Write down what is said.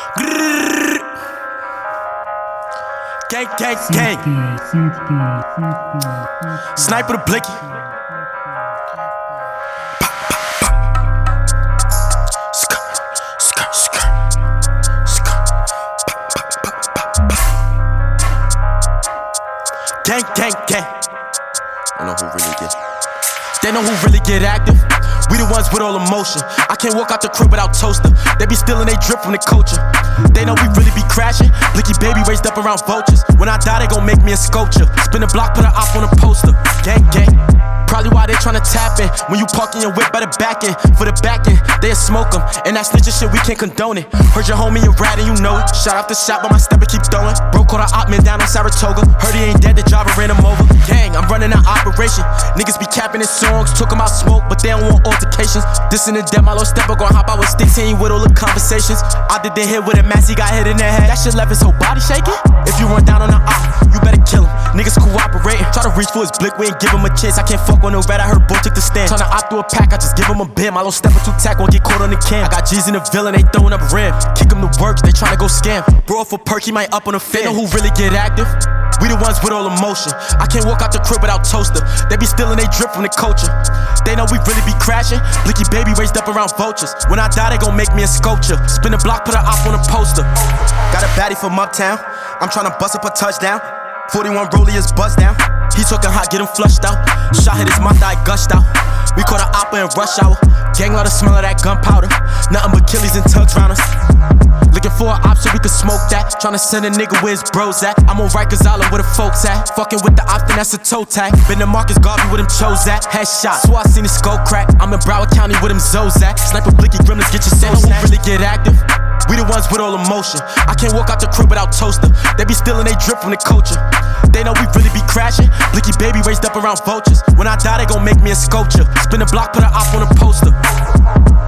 Gang, gang, gang. Sniper the blicky. Gang, gang, gang. They know who really get active. We the ones with all emotion. I can't walk out the crib without toaster. They be stealing they drip from the culture. They know we really be crashing. Blicky baby raised up around vultures. When I die, they gon' make me a sculpture. Spin the block, put a op on a poster. Gang, gang. Probably why they tryna tap in. When you parking your whip by the back end. For the back end, they'll smoke them. And that snitching shit, we can't condone it. Heard your homie a rat and you know it. Shot off the shot, but my stepper keep throwing. Bro caught a op man down in Saratoga. Heard he ain't dead, the driver ran him over. Gang, I'm running an operation. Niggas be capping his songs, talking about smoke, but they don't want altercations. This in the dead, my little stepper gon' hop out with sticks, he ain't with all the conversations. I did the hit with a mask, he got hit in the head. That shit left his whole body shaking. If you run down on the op, you better kill him. Niggas cooperating. Try to reach for his blick, we ain't give him a chance. I can't fuck with no rat, I heard boy took the stand. Tryna op through a pack, I just give him a bim. My little stepper too tack, won't get caught on the cam. I got G's in the villain, they throwing up rim. Kick him to work, they tryna go scam. Bro, for perk, he might up on the fan. They know who really get active. We the ones with all emotion. I can't walk out the crib without toaster. They be stealing they drip from the culture. They know we really be crashing. Blicky baby raised up around vultures. When I die, they gon' make me a sculpture. Spin the block, put a op on a poster. Got a baddie from uptown. I'm tryna bust up a touchdown. 41 rollie is buzzed down. He talking hot, get him flushed out. Shot hit his mouth, I gushed out. We caught an oppa in rush hour. Gang love the smell of that gunpowder. Nothing but killies and tugs round us. Looking for an op so we can smoke that. Tryna send a nigga where his bros at. I'm on Rikers Island where the folks at. Fucking with the op, then that's a toe tag. Been to Marcus Garvey with him chose at. Headshot, so I seen his skull crack. I'm in Broward County with him Zoes at. Sniper blicky gremlins, get your soul snatched. Really get active. We the ones with all emotion. I can't walk out the crib without toaster. They be stealing they drip from the culture. They know we really be crashing. Blicky baby raised up around vultures. When I die, they gon' make me a sculpture. Spin the block, put a op on a poster.